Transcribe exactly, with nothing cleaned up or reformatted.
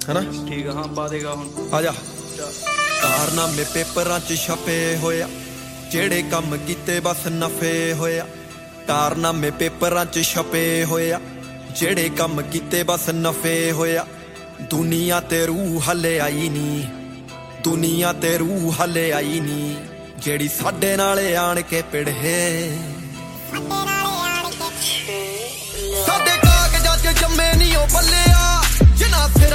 है ना? ठीक है हाँ पा देगा हुण आ जा। कारनामे पेपरां च छपे होया जेड़े कम कीते बस नफे होया। कारनामे पेपरां च छपे होया जेड़े कम कीते बस नफे होया। दुनिया ते रूह हले आई नी, दुनिया ते रूह हले आई नी, जेड़ी साडे नाले आण के पिड़े साडे कागजां च जम्मे नी ओ बल्ले।